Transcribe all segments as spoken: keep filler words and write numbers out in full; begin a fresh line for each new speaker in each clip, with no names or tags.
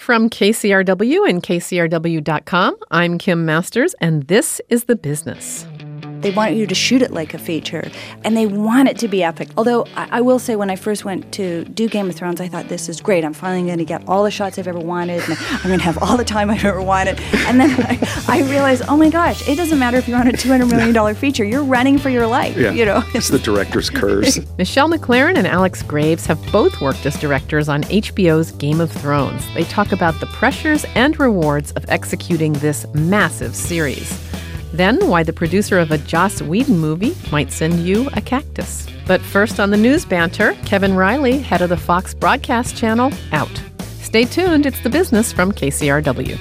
From K C R W and K C R W dot com, I'm Kim Masters, and this is The Business.
They want you to shoot it like a feature, and they want it to be epic. Although, I, I will say, when I first went to do Game of Thrones, I thought, this is great. I'm finally going to get all the shots I've ever wanted, and I'm going to have all the time I've ever wanted. And then I, I realized, oh my gosh, it doesn't matter if you're on a two hundred million dollars feature. You're running for your life,
yeah.
you know.
It's the director's curse.
Michelle MacLaren and Alex Graves have both worked as directors on H B O's Game of Thrones. They talk about the pressures and rewards of executing this massive series. Then, why the producer of a Joss Whedon movie might send you a cactus. But first on the news banter, Kevin Riley, head of the Fox broadcast channel, out. Stay tuned, it's The Business from K C R W.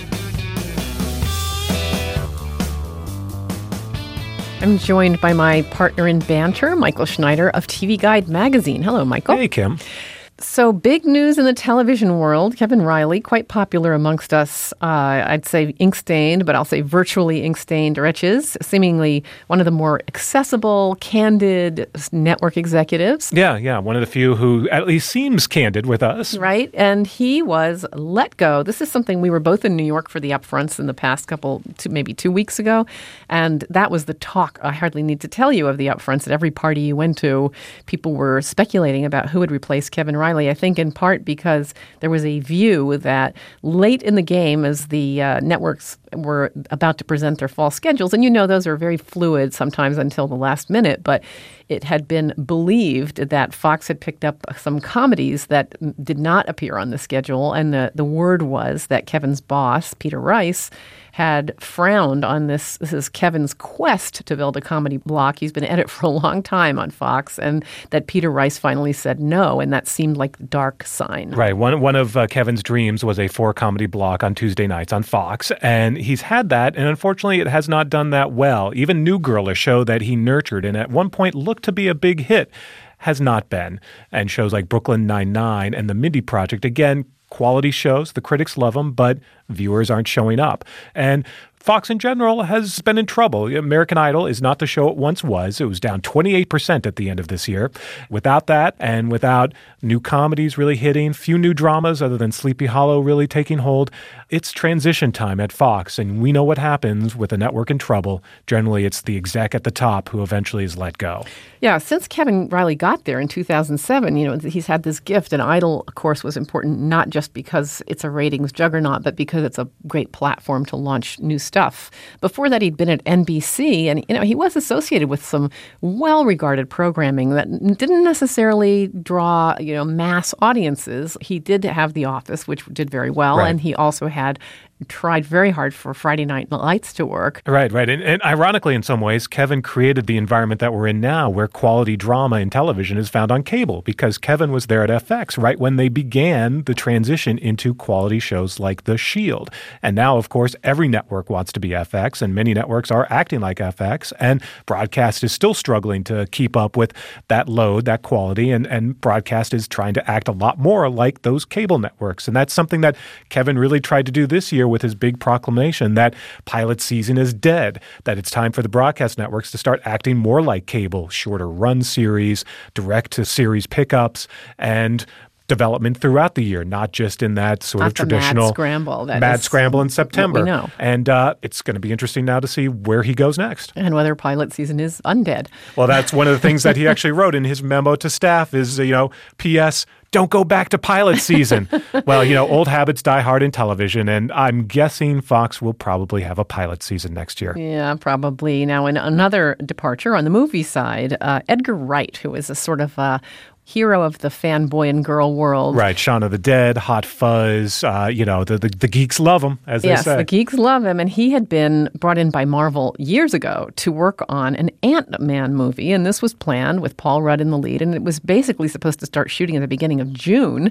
I'm joined by my partner in banter, Michael Schneider of T V Guide magazine. Hello, Michael.
Hey, Kim.
So big news in the television world. Kevin Riley, quite popular amongst us, uh, I'd say ink-stained, but I'll say virtually ink-stained wretches, seemingly one of the more accessible, candid network executives.
Yeah, yeah, one of the few who at least seems candid with us.
Right, and he was let go. This is something we were both in New York for the upfronts in the past couple, two, maybe two weeks ago, and that was the talk, I hardly need to tell you, of the upfronts. At every party you went to, people were speculating about who would replace Kevin Riley. I think in part because there was a view that late in the game, as the uh, networks were about to present their fall schedules, and you know those are very fluid sometimes until the last minute, but it had been believed that Fox had picked up some comedies that did not appear on the schedule, and the, the word was that Kevin's boss, Peter Rice, had frowned on this. This is Kevin's quest to build a comedy block. He's been at it for a long time on Fox, and that Peter Rice finally said no, and that seemed like the dark sign.
Right. One one of uh, Kevin's dreams was a four-comedy block on Tuesday nights on Fox, and he's had that, and unfortunately it has not done that well. Even New Girl, a show that he nurtured and at one point looked to be a big hit, has not been. And shows like Brooklyn Nine-Nine and The Mindy Project, again, quality shows. The critics love them, but viewers aren't showing up. And Fox in general has been in trouble. American Idol is not the show it once was. It was down twenty-eight percent at the end of this year. Without that, and without new comedies really hitting, few new dramas other than Sleepy Hollow really taking hold, it's transition time at Fox. And we know what happens with a network in trouble. Generally, it's the exec at the top who eventually is let go.
Yeah, since Kevin Riley got there in two thousand seven, you know, he's had this gift. And Idol, of course, was important not just because it's a ratings juggernaut, but because it's a great platform to launch new stuff. Stuff. Before that, he'd been at N B C, and you know he was associated with some well-regarded programming that didn't necessarily draw you know mass audiences. He did have The Office, which did very well,
right.
And he also had tried very hard for Friday Night Lights to work.
Right, right. And, and ironically, in some ways, Kevin created the environment that we're in now, where quality drama in television is found on cable, because Kevin was there at F X right when they began the transition into quality shows like The Shield. And now, of course, every network wants to be F X, and many networks are acting like F X, and broadcast is still struggling to keep up with that load, that quality, and, and broadcast is trying to act a lot more like those cable networks. And that's something that Kevin really tried to do this year with his big proclamation that pilot season is dead, that it's time for the broadcast networks to start acting more like cable, shorter run series, direct-to-series pickups, and development throughout the year, not just in that sort
not
of traditional
mad scramble. That
mad
is
scramble in September.
What we know.
And uh, it's going to be interesting now to see where he goes next.
And whether pilot season is undead.
Well, that's one of the things that he actually wrote in his memo to staff is, you know, P S don't go back to pilot season. Well, you know, old habits die hard in television, and I'm guessing Fox will probably have a pilot season next year.
Yeah, probably. Now, in another departure on the movie side, uh, Edgar Wright, who is a sort of uh, hero of the fanboy and girl world.
Right. Shaun of the Dead, Hot Fuzz, uh, you know, the, the, the geeks love him, as they
yes,
say.
Yes, the geeks love him. And he had been brought in by Marvel years ago to work on an Ant-Man movie. And this was planned with Paul Rudd in the lead. And it was basically supposed to start shooting at the beginning of June.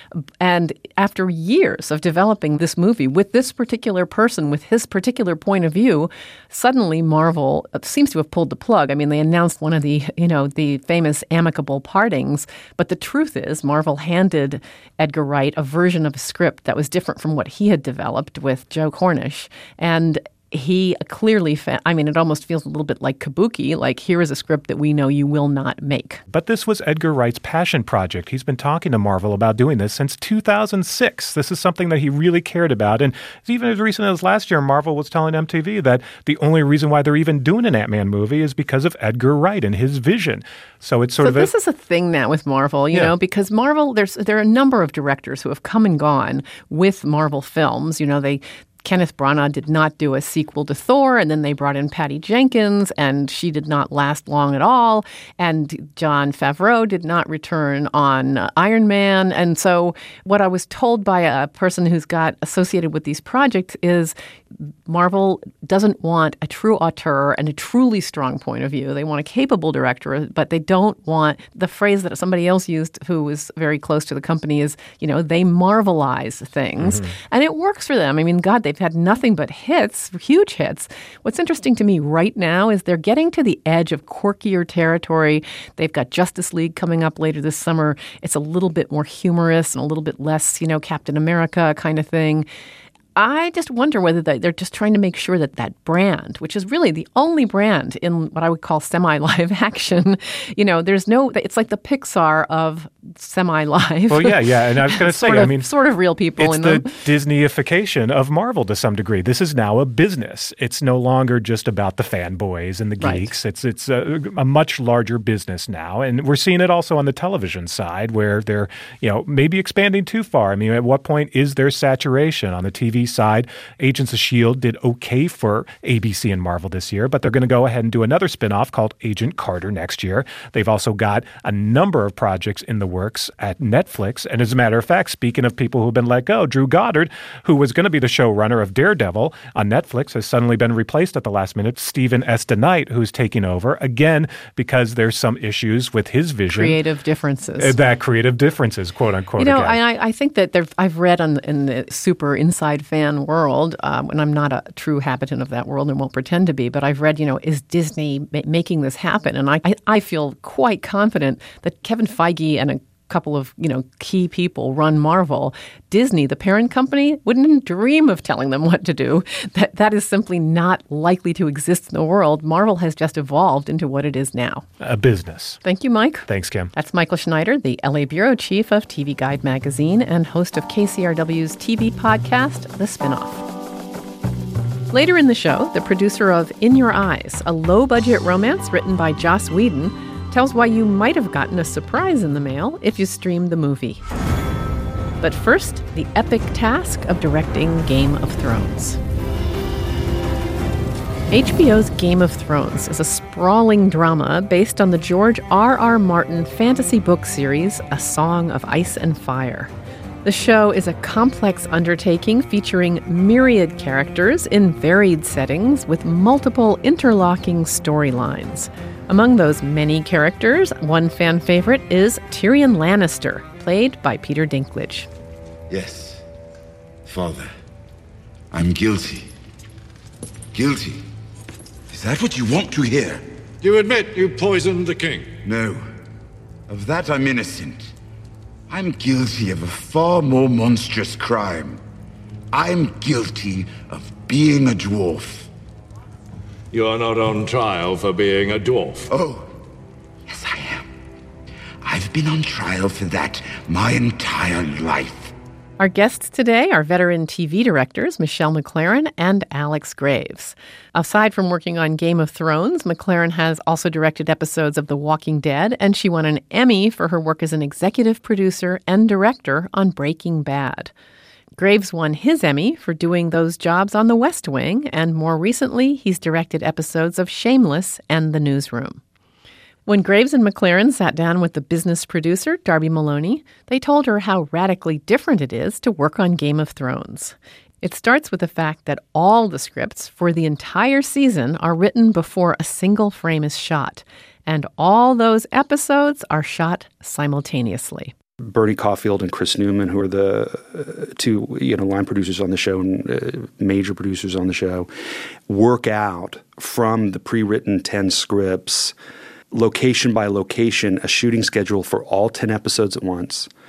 And after years of developing this movie with this particular person, with his particular point of view, suddenly Marvel seems to have pulled the plug. I mean, they announced one of the, you know, the famous amicable partings. But the truth is, Marvel handed Edgar Wright a version of a script that was different from what he had developed with Joe Cornish. And he clearly, fa- I mean, it almost feels a little bit like kabuki, like here is a script that we know you will not make.
But this was Edgar Wright's passion project. He's been talking to Marvel about doing this since two thousand six. This is something that he really cared about. And even as recent as last year, Marvel was telling M T V that the only reason why they're even doing an Ant-Man movie is because of Edgar Wright and his vision. So it's sort
so
of
this
a,
is a thing now with Marvel, you
Yeah.
know, because Marvel, there's there are a number of directors who have come and gone with Marvel films. You know, they Kenneth Branagh did not do a sequel to Thor, and then they brought in Patty Jenkins, and she did not last long at all. And Jon Favreau did not return on uh, Iron Man. And so what I was told by a person who's got associated with these projects is Marvel doesn't want a true auteur and a truly strong point of view. They want a capable director, but they don't want the phrase that somebody else used who was very close to the company is, you know, they Marvelize things. Mm-hmm. And it works for them. I mean, God, they've had nothing but hits, huge hits. What's interesting to me right now is they're getting to the edge of quirkier territory. They've got Justice League coming up later this summer. It's a little bit more humorous and a little bit less, you know, Captain America kind of thing. I just wonder whether they're just trying to make sure that that brand, which is really the only brand in what I would call semi-live action, you know, there's no, it's like the Pixar of semi-live.
Well, yeah, yeah. And I was going to say,
sort
I
of,
mean,
sort of real people
it's
in
the
them.
Disneyification of Marvel to some degree. This is now a business. It's no longer just about the fanboys and the geeks. Right. It's it's a, a much larger business now. And we're seeing it also on the television side where they're, you know, maybe expanding too far. I mean, at what point is there saturation on the T V side? Agents of S H I E L D did okay for A B C and Marvel this year, but they're going to go ahead and do another spinoff called Agent Carter next year. They've also got a number of projects in the works at Netflix. And as a matter of fact, speaking of people who've been let go, Drew Goddard, who was going to be the showrunner of Daredevil on Netflix, has suddenly been replaced at the last minute. Stephen S. DeKnight, who's taking over, again, because there's some issues with his vision.
Creative differences.
Uh, that creative differences, quote unquote.
You know,
again.
I, I think that there, I've read on, in the super inside fan world, um, and I'm not a true habitant of that world and won't pretend to be, but I've read, you know, is Disney ma- making this happen? And I, I, I feel quite confident that Kevin Feige and a couple of, you know, key people run Marvel. Disney, the parent company, wouldn't dream of telling them what to do. That that is simply not likely to exist in the world. Marvel has just evolved into what it is now.
A business.
Thank you, Mike.
Thanks, Kim.
That's Michael Schneider, the L A bureau chief of T V Guide magazine and host of K C R W's T V podcast, The Spinoff. Later in the show, the producer of In Your Eyes, a low-budget romance written by Joss Whedon, tells why you might have gotten a surprise in the mail if you streamed the movie. But first, the epic task of directing Game of Thrones. H B O's Game of Thrones is a sprawling drama based on the George R. R. Martin fantasy book series, A Song of Ice and Fire. The show is a complex undertaking featuring myriad characters in varied settings with multiple interlocking storylines. Among those many characters, one fan favorite is Tyrion Lannister, played by Peter Dinklage.
Yes, Father, I'm guilty. Guilty? Is that what you want to hear?
You admit you poisoned the king?
No. Of that I'm innocent. I'm guilty of a far more monstrous crime. I'm guilty of being a dwarf.
You are not on trial for being a dwarf.
Oh, yes I am. I've been on trial for that my entire life.
Our guests today are veteran T V directors Michelle MacLaren and Alex Graves. Aside from working on Game of Thrones, MacLaren has also directed episodes of The Walking Dead, and she won an Emmy for her work as an executive producer and director on Breaking Bad. Graves won his Emmy for doing those jobs on The West Wing, and more recently, he's directed episodes of Shameless and The Newsroom. When Graves and MacLaren sat down with the business producer, Darby Maloney, they told her how radically different it is to work on Game of Thrones. It starts with the fact that all the scripts for the entire season are written before a single frame is shot, and all those episodes are shot simultaneously.
Bernie Caulfield and Chris Newman, who are the uh, two you know line producers on the show and uh, major producers on the show, work out from the pre-written ten scripts, location by location, a shooting schedule for all ten episodes at once,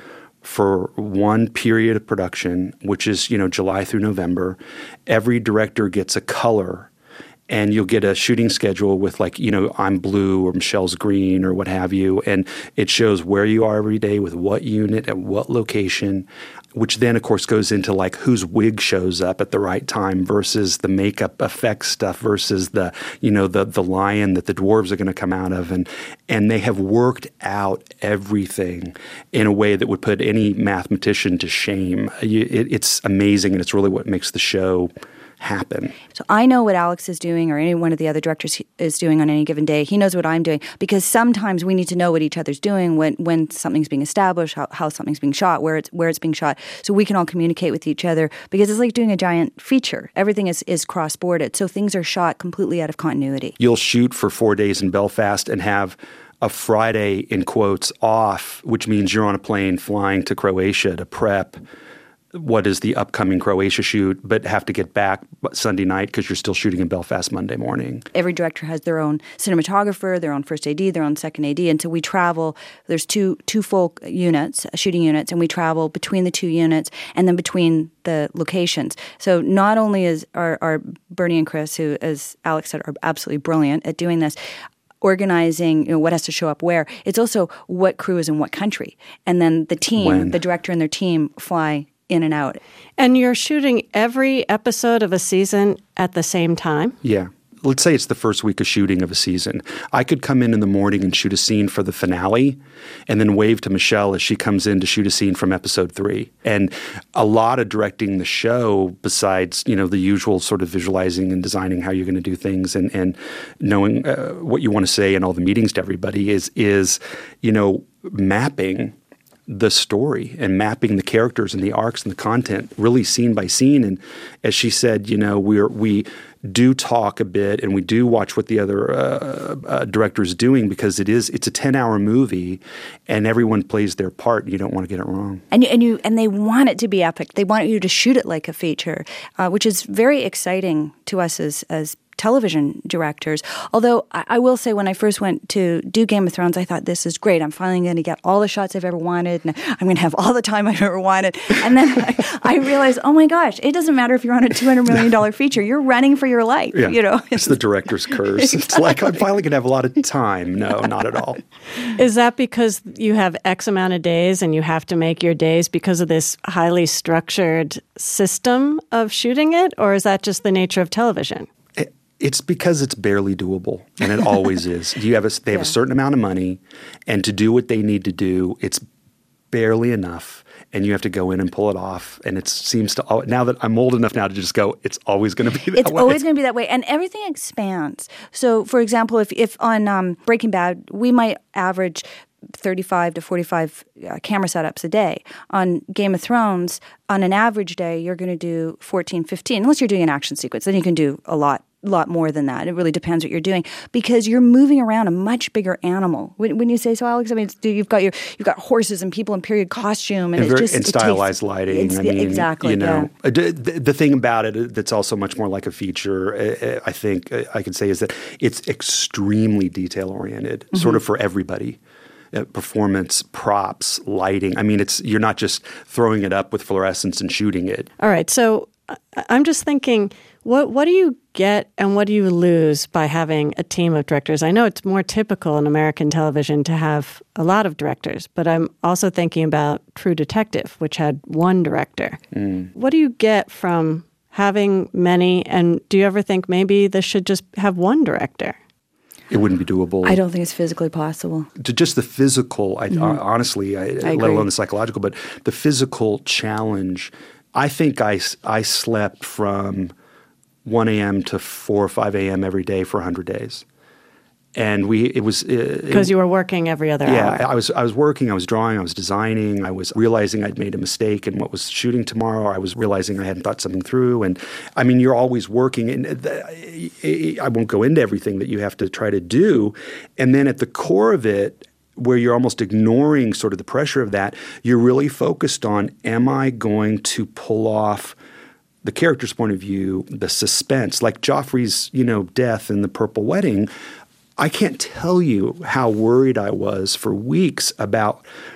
for one period of production, which is, you know, July through November. Every director gets a color, and you'll get a shooting schedule with, like, you know, I'm blue or Michelle's green or what have you. And it shows where you are every day with what unit at what location, which then, of course, goes into like whose wig shows up at the right time versus the makeup effects stuff versus the, you know, the the lion that the dwarves are going to come out of. And and they have worked out everything in a way that would put any mathematician to shame. You, it, it's amazing, and it's really what makes the show happen.
So I know what Alex is doing, or any one of the other directors is doing on any given day. He knows what I'm doing, because sometimes we need to know what each other's doing when, when something's being established, how, how something's being shot, where it's where it's being shot, so we can all communicate with each other, because it's like doing a giant feature. Everything is, is cross-bordered, so things are shot completely out of continuity.
You'll shoot for four days in Belfast and have a Friday, in quotes, off, which means you're on a plane flying to Croatia to prep what is the upcoming Croatia shoot, but have to get back Sunday night because you're still shooting in Belfast Monday morning.
Every director has their own cinematographer, their own first A D, their own second A D, and so we travel. There's two two full units, shooting units, and we travel between the two units and then between the locations. So not only is are, are Bernie and Chris, who, as Alex said, are absolutely brilliant at doing this, organizing, you know, what has to show up where, it's also what crew is in what country. And then the team,
When?
the director and their team fly in and out.
And you're shooting every episode of a season at the same time?
Yeah. Let's say it's the first week of shooting of a season. I could come in in the morning and shoot a scene for the finale and then wave to Michelle as she comes in to shoot a scene from episode three. And a lot of directing the show, besides, you know, the usual sort of visualizing and designing how you're going to do things and, and knowing uh, what you want to say in all the meetings to everybody is, is, you know, mapping the story and mapping the characters and the arcs and the content really scene by scene. And as she said, you know, we're, we do talk a bit and we do watch what the other uh, uh, director is doing, because it is, it's a ten hour movie and everyone plays their part and you don't want to get it wrong.
And you, and you, and they want it to be epic. They want you to shoot it like a feature, uh, which is very exciting to us as, as television directors. Although I, I will say, when I first went to do Game of Thrones, I thought, this is great. I'm finally going to get all the shots I've ever wanted, and I'm going to have all the time I've ever wanted. And then I, I realized, oh my gosh, it doesn't matter if you're on a two hundred million dollars feature. You're running for your life.
Yeah.
You know,
it's the director's curse. Exactly. It's like, I'm finally going to have a lot of time. No, not at all.
Is that because you have X amount of days and you have to make your days because of this highly structured system of shooting it? Or is that just the nature of television?
It's because it's barely doable, and it always is. You have a, they have yeah. a certain amount of money, and to do what they need to do, it's barely enough, and you have to go in and pull it off. And it seems to, now that I'm old enough now to just go, it's always going to be that
it's
way. It's
always going to be that way, and everything expands. So, for example, if, if on um, Breaking Bad, we might average thirty-five to forty-five uh, camera setups a day. On Game of Thrones, on an average day, you're going to do fourteen, fifteen, unless you're doing an action sequence. Then you can do a lot. lot more than that. It really depends what you're doing, because you're moving around a much bigger animal. When, when you say so, Alex, I mean, it's, you've got your you've got horses and people in period costume, and,
and,
it's
very,
just
and
it
stylized
takes,
lighting. I mean,
exactly.
You know,
yeah.
the, the thing about it that's also much more like a feature, I think I could say, is that it's extremely detail oriented, mm-hmm. sort of for everybody. Uh, performance, props, lighting. I mean, it's you're not just throwing it up with fluorescence and shooting it.
All right. So I'm just thinking, what what do you get and what do you lose by having a team of directors? I know it's more typical in American television to have a lot of directors, but I'm also thinking about True Detective, which had one director. Mm. What do you get from having many, and do you ever think maybe this should just have one director?
It wouldn't be doable.
I don't think it's physically possible.
To just the physical, I, mm-hmm. uh, honestly, I, I let alone the psychological, but the physical challenge. I think I, I slept from one a.m. to four or five a.m. every day for one hundred days. And we, it was
because you were working every other
yeah,
hour.
Yeah, I was. I was working. I was drawing. I was designing. I was realizing I'd made a mistake in what was shooting tomorrow. I was realizing I hadn't thought something through. And I mean, you're always working. And the, I won't go into everything that you have to try to do. And then at the core of it, where you're almost ignoring sort of the pressure of that, you're really focused on: am I going to pull off the character's point of view, the suspense, like Joffrey's, you know, death in The Purple Wedding? I can't tell you how worried I was for weeks about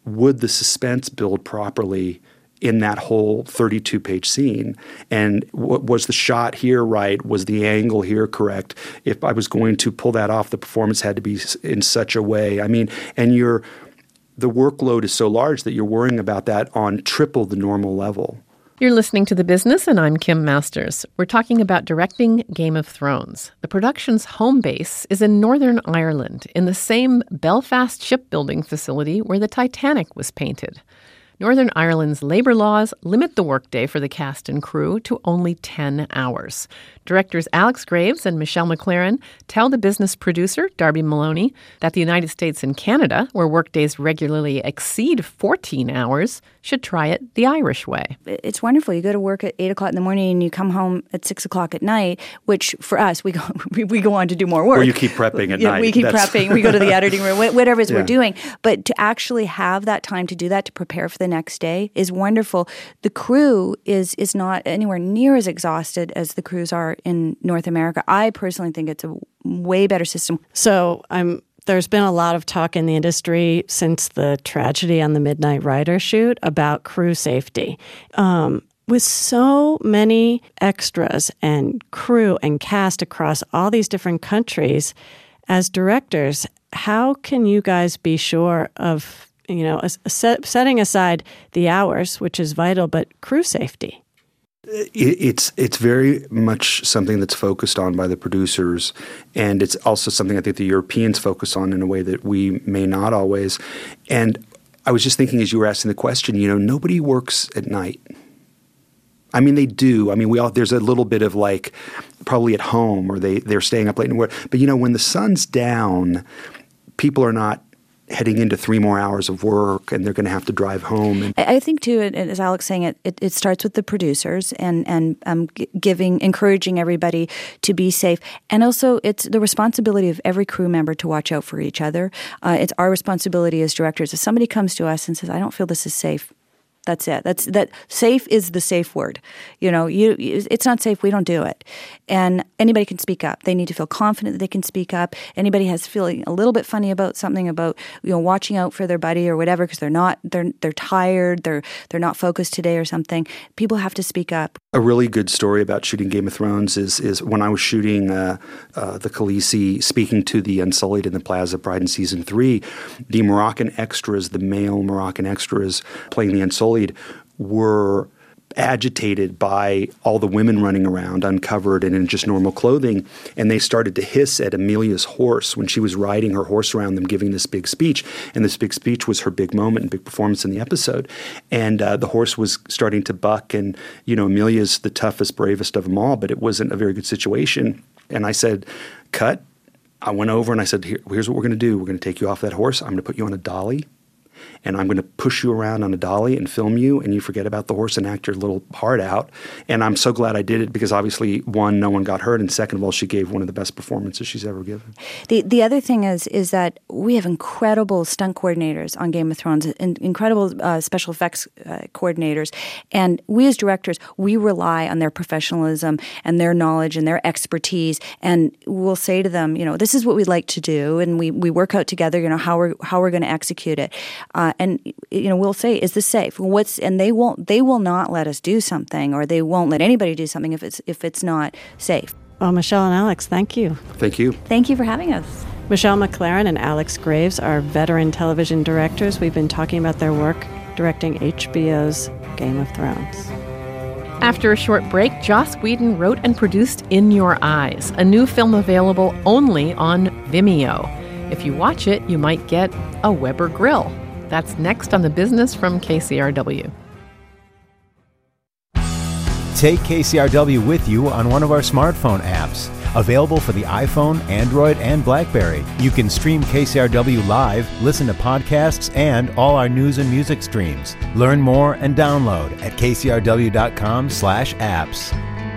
would the suspense build properly in that whole thirty-two page scene? And w- was the shot here right? Was the angle here correct? If I was going to pull that off, the performance had to be in such a way. I mean, and you're, the workload is so large that you're worrying about that on triple the normal level.
You're listening to The Business, and I'm Kim Masters. We're talking about directing Game of Thrones. The production's home base is in Northern Ireland, in the same Belfast shipbuilding facility where the Titanic was painted. Northern Ireland's labor laws limit the workday for the cast and crew to only ten hours. Directors Alex Graves and Michelle MacLaren tell the business producer, Darby Maloney, that the United States and Canada, where workdays regularly exceed fourteen hours, should try it the Irish way.
It's wonderful. You go to work at eight o'clock in the morning and you come home at six o'clock at night, which for us, we go we, we go on to do more work.
Or you keep prepping at
yeah,
night.
We keep
That's...
prepping. We go to the editing room, whatever it is
yeah.
we're doing. But to actually have that time to do that, to prepare for the next day, is wonderful. The crew is is not anywhere near as exhausted as the crews are in North America. I personally think it's a way better system.
So I'm there's been a lot of talk in the industry since the tragedy on the Midnight Rider shoot about crew safety. Um, with so many extras and crew and cast across all these different countries, as directors, how can you guys be sure of, you know, a, a set, setting aside the hours, which is vital, but crew safety?
It's it's very much something that's focused on by the producers, and it's also something I think the Europeans focus on in a way that we may not always. And I was just thinking as you were asking the question, you know, nobody works at night. I mean, they do. I mean, we all there's a little bit of like probably at home or they, they're staying up late and work. But, you know, when the sun's down, people are not heading into three more hours of work and they're going to have to drive home. And
I think, too, as Alex saying, it, it, it starts with the producers and, and um, giving, encouraging everybody to be safe. And also, it's the responsibility of every crew member to watch out for each other. Uh, it's our responsibility as directors. If somebody comes to us and says, I don't feel this is safe, that's it. That's that. Safe is the safe word. You know, you, it's not safe. We don't do it. And anybody can speak up. They need to feel confident that they can speak up. Anybody has feeling a little bit funny about something about, you know, watching out for their buddy or whatever because they're not they're they're tired. They're they're not focused today or something. People have to speak up.
A really good story about shooting Game of Thrones is is when I was shooting uh, uh, the Khaleesi speaking to the Unsullied in the Plaza of Pride in season three. The Moroccan extras, the male Moroccan extras playing the Unsullied, were agitated by all the women running around uncovered and in just normal clothing, and they started to hiss at Amelia's horse when she was riding her horse around them giving this big speech, and this big speech was her big moment and big performance in the episode. And uh, the horse was starting to buck, and you know, Amelia's the toughest, bravest of them all, but it wasn't a very good situation. And I said, cut. I went over and I said, Here, here's what we're going to do. We're going to take you off that horse. I'm going to put you on a dolly. And I'm going to push you around on a dolly and film you, and you forget about the horse and act your little heart out. And I'm so glad I did it because obviously, one, no one got hurt, and second of all, she gave one of the best performances she's ever given.
The the other thing is is that we have incredible stunt coordinators on Game of Thrones, in, incredible uh, special effects uh, coordinators, and we as directors, we rely on their professionalism and their knowledge and their expertise, and we'll say to them, you know, this is what we'd like to do, and we, we work out together, you know, how we're how we're going to execute it. Uh, and you know, we'll say, "Is this safe?" What's and they won't. They will not let us do something, or they won't let anybody do something if it's if it's not safe.
Well, Michelle and Alex, thank you.
Thank you.
Thank you for having us.
Michelle MacLaren and Alex Graves are veteran television directors. We've been talking about their work directing H B O's Game of Thrones.
After a short break, Joss Whedon wrote and produced In Your Eyes, a new film available only on Vimeo. If you watch it, you might get a Weber grill. That's next on The Business from K C R W.
Take K C R W with you on one of our smartphone apps. Available for the iPhone, Android, and BlackBerry. You can stream K C R W live, listen to podcasts, and all our news and music streams. Learn more and download at k c r w dot com slash apps.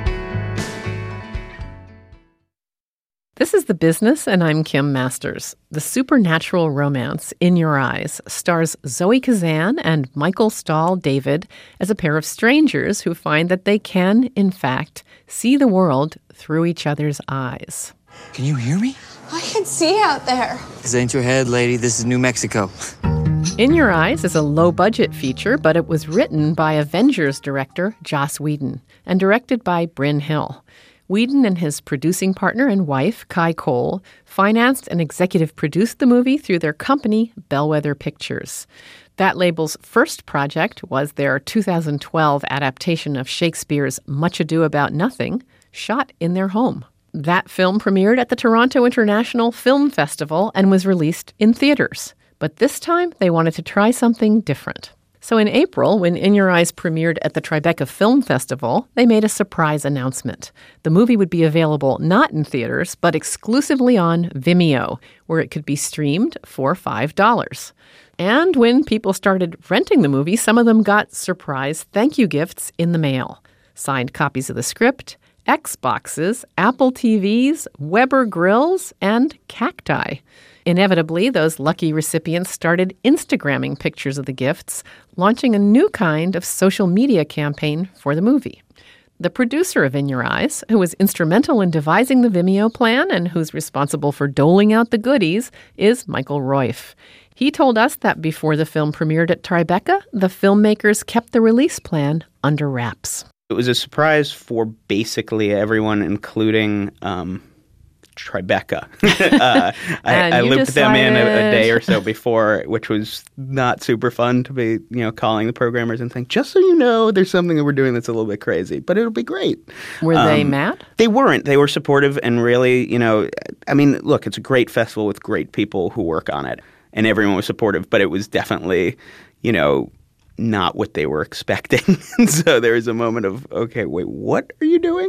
This is The Business, and I'm Kim Masters. The supernatural romance In Your Eyes stars Zoe Kazan and Michael Stahl-David as a pair of strangers who find that they can, in fact, see the world through each other's eyes.
Can you hear me?
I can see out there.
This ain't your head, lady. This is New Mexico.
In Your Eyes is a low-budget feature, but it was written by Avengers director Joss Whedon and directed by Bryn Hill. Whedon and his producing partner and wife, Kai Cole, financed and executive produced the movie through their company, Bellwether Pictures. That label's first project was their two thousand twelve adaptation of Shakespeare's Much Ado About Nothing, shot in their home. That film premiered at the Toronto International Film Festival and was released in theaters. But this time, they wanted to try something different. So in April, when In Your Eyes premiered at the Tribeca Film Festival, they made a surprise announcement. The movie would be available not in theaters, but exclusively on Vimeo, where it could be streamed for five dollars. And when people started renting the movie, some of them got surprise thank you gifts in the mail. Signed copies of the script, Xboxes, Apple T Vs, Weber grills, and cacti. Inevitably, those lucky recipients started Instagramming pictures of the gifts, launching a new kind of social media campaign for the movie. The producer of In Your Eyes, who was instrumental in devising the Vimeo plan and who's responsible for doling out the goodies, is Michael Royf. He told us that before the film premiered at Tribeca, the filmmakers kept the release plan under wraps.
It was a surprise for basically everyone, including um, Tribeca. uh, I, I looped them in a, a day or so before, which was not super fun to be, you know, calling the programmers and saying, just so you know, there's something that we're doing that's a little bit crazy, but it'll be great.
Were um, they mad?
They weren't. They were supportive and really, you know, I mean, look, it's a great festival with great people who work on it, and everyone was supportive, but it was definitely, you know, not what they were expecting. And so there was a moment of, okay, wait, what are you doing?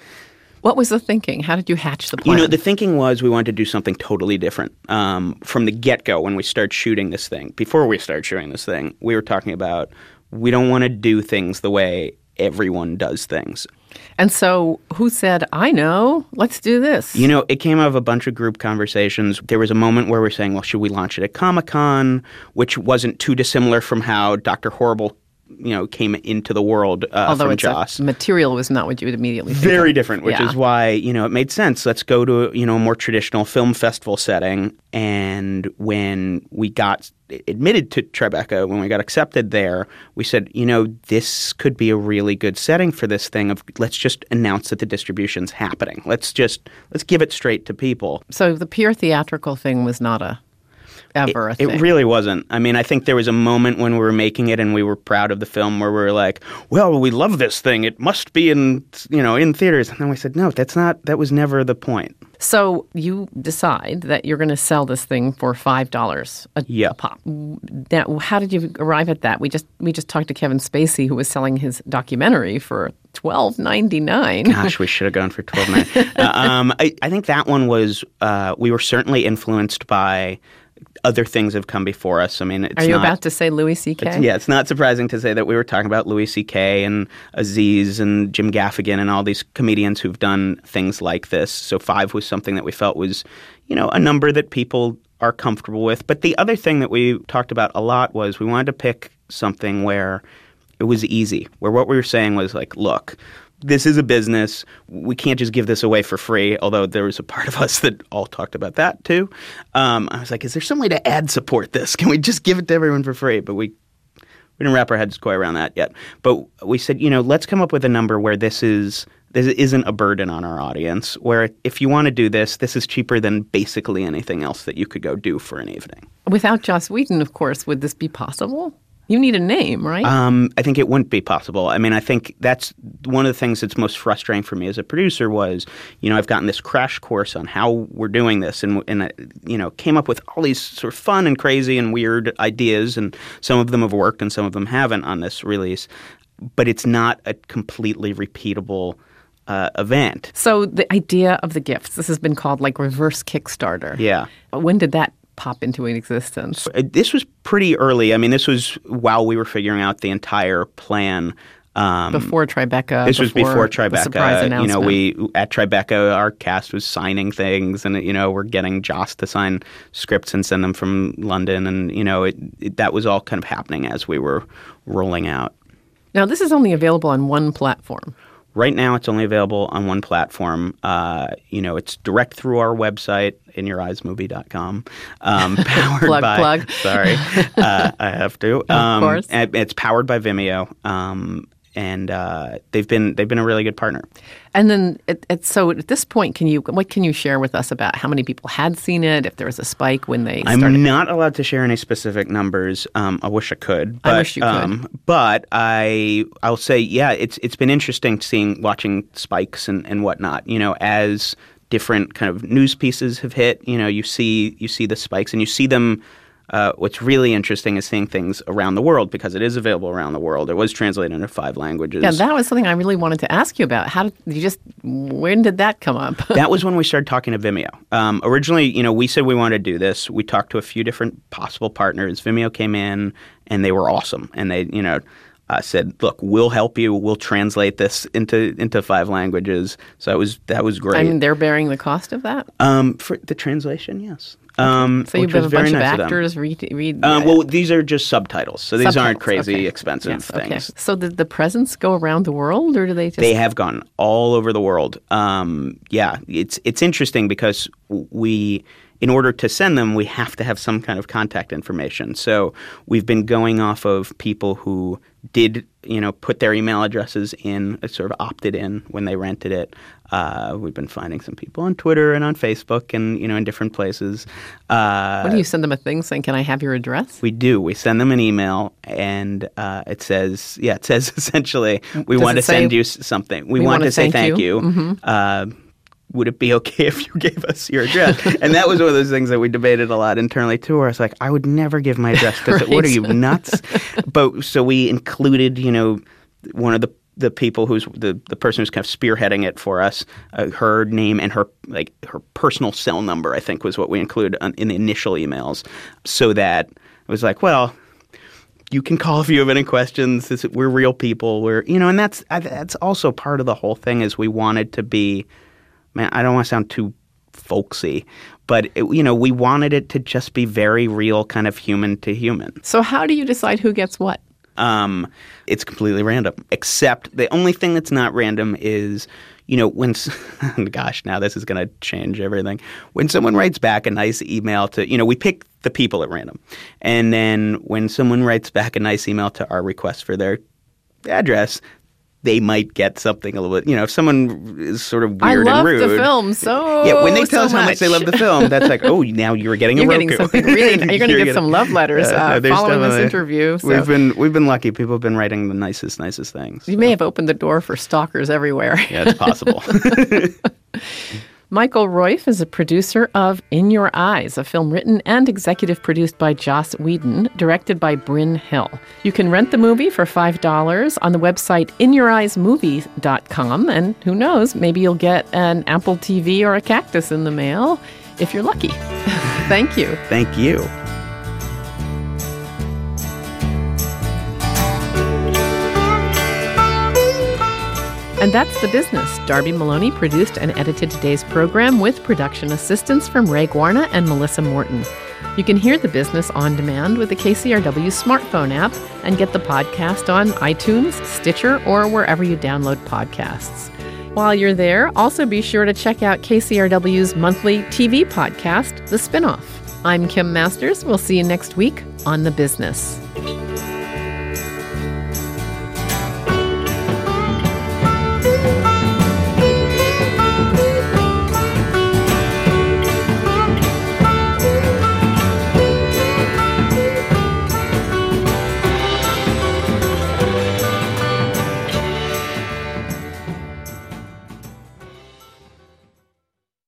What was the thinking? How did you hatch the plan?
You know, the thinking was we wanted to do something totally different. Um, from the get-go, when we started shooting this thing, before we started shooting this thing, we were talking about we don't want to do things the way everyone does things.
And so who said, I know, let's do this?
You know, it came out of a bunch of group conversations. There was a moment where we're saying, well, should we launch it at Comic-Con, which wasn't too dissimilar from how Doctor Horrible, you know, came into the world uh,
Although
from
it's
Joss.
A, material was not what you would immediately think
Very
of.
different, which
yeah.
is why, you know, it made sense. Let's go to, you know, a more traditional film festival setting. And when we got admitted to Tribeca, when we got accepted there, we said, you know, this could be a really good setting for this thing of let's just announce that the distribution's happening. Let's just, let's give it straight to people.
So the pure theatrical thing was not a ever a
it,
thing.
It really wasn't. I mean, I think there was a moment when we were making it and we were proud of the film where we were like, well, we love this thing. It must be in, you know, in theaters. And then we said, no, that's not, that was never the point.
So you decide that you're going to sell this thing for five dollars a,
yeah.
a pop. Now, how did you arrive at that? We just we just talked to Kevin Spacey, who was selling his documentary for twelve ninety-nine.
Gosh, we should have gone for twelve ninety-nine. uh, um, I, I think that one was, uh, we were certainly influenced by other things have come before us. I mean, it's
Are you
not,
about to say Louis C K?
It's, yeah, it's not surprising to say that we were talking about Louis C K and Aziz and Jim Gaffigan and all these comedians who've done things like this. So five was something that we felt was, you know, a number that people are comfortable with. But the other thing that we talked about a lot was we wanted to pick something where it was easy, where what we were saying was like, look, this is a business. We can't just give this away for free, although there was a part of us that all talked about that too. Um, I was like, is there some way to ad support this? Can we just give it to everyone for free? But we we didn't wrap our heads quite around that yet. But we said, you know, let's come up with a number where this is this isn't a burden on our audience, where if you want to do this, this is cheaper than basically anything else that you could go do for an evening.
Without Joss Whedon, of course, would this be possible? You need a name, right?
Um, I think it wouldn't be possible. I mean, I think that's one of the things that's most frustrating for me as a producer was, you know, I've gotten this crash course on how we're doing this and, and uh, you know, came up with all these sort of fun and crazy and weird ideas, and some of them have worked and some of them haven't on this release. But it's not a completely repeatable uh, event.
So the idea of the gifts, this has been called like reverse Kickstarter.
Yeah.
When did that pop into existence?
This was pretty early. I mean, this was while we were figuring out the entire plan. Um,
before Tribeca.
This
before
was before Tribeca.
Surprise announcement.
You know, we at Tribeca, our cast was signing things, and you know, we're getting Joss to sign scripts and send them from London, and you know, it, it, that was all kind of happening as we were rolling out.
Now, this is only available on one platform.
Right now, it's only available on one platform. Uh, you know, it's direct through our website, in your eyes movie dot com. Um, powered
plug,
by,
plug.
Sorry, uh, I have to. Um,
of course.
And it's powered by Vimeo, um, and uh, they've been they've been a really good partner.
And then, it, it, so at this point, can you what can you share with us about how many people had seen it? If there was a spike when they started?
I'm not allowed to share any specific numbers. Um, I wish I could. But,
I wish you could.
Um, but I I'll say, yeah, it's it's been interesting seeing watching spikes and, and whatnot. You know, as different kind of news pieces have hit, you know, you see you see the spikes and you see them. Uh, what's really interesting is seeing things around the world because it is available around the world. It was translated into five languages.
Yeah, that was something I really wanted to ask you about. How did you just? When did that come up?
That was when we started talking to Vimeo. Um, originally, you know, we said we wanted to do this. We talked to a few different possible partners. Vimeo came in, and they were awesome. And they, you know, uh, said, "Look, we'll help you. We'll translate this into into five languages." So that was that was great.
I mean, they're bearing the cost of that.
Um, for the translation, yes. Um,
so you've got a bunch of actors read. read
um, well, these are just subtitles, so these
subtitles.
aren't crazy
okay.
expensive
yes,
things.
Okay. So did the presents go around the world, or do they just?
They have gone all over the world. Um, yeah, it's it's interesting because we, in order to send them, we have to have some kind of contact information. So we've been going off of people who did, you know, put their email addresses in, sort of opted in when they rented it. Uh, we've been finding some people on Twitter and on Facebook and, you know, in different places. Uh,
what do you send them a thing saying, can I have your address?
We do. We send them an email and uh, it says, yeah, it says essentially, we
Does
want to
say,
send you something. We,
we
want
want
to say
thank
thank you.
you. Mm-hmm.
Uh, would it be okay if you gave us your address? And that was one of those things that we debated a lot internally too, where I was like, I would never give my address to right. What are you, nuts? But so we included, you know, one of the the people who's the, the person who's kind of spearheading it for us, uh, her name and her like her personal cell number, I think was what we included on, in the initial emails, so that it was like, well, you can call if you have any questions. This, we're real people. We're you know, and that's that's also part of the whole thing is we wanted to be. Man, I don't want to sound too folksy, but it, you know, we wanted it to just be very real, kind of human to human.
So how do you decide who gets what?
Um, it's completely random, except the only thing that's not random is, you know, when, gosh, now this is going to change everything. When someone writes back a nice email to, you know, we pick the people at random. And then when someone writes back a nice email to our request for their address, they might get something a little bit, you know, if someone is sort of weird
and rude.
I love
the film so
Yeah, when they tell
so
us how
much.
much they love the film, that's like, oh, now you're getting
you're
a Roku.
Getting something really, you're going to get gonna, some love letters uh,
no,
following this interview. So.
We've been we've been lucky. People have been writing the nicest, nicest things.
You
so.
may have opened the door for stalkers everywhere.
Yeah, it's possible.
Michael Roiff is a producer of In Your Eyes, a film written and executive produced by Joss Whedon, directed by Bryn Hill. You can rent the movie for five dollars on the website in your eyes movie dot com, and who knows, maybe you'll get an Apple T V or a cactus in the mail if you're lucky. Thank you.
Thank you.
And that's The Business. Darby Maloney produced and edited today's program with production assistance from Ray Guarna and Melissa Morton. You can hear The Business on demand with the K C R W smartphone app and get the podcast on iTunes, Stitcher, or wherever you download podcasts. While you're there, also be sure to check out K C R W's monthly T V podcast, The Spinoff. I'm Kim Masters. We'll see you next week on The Business.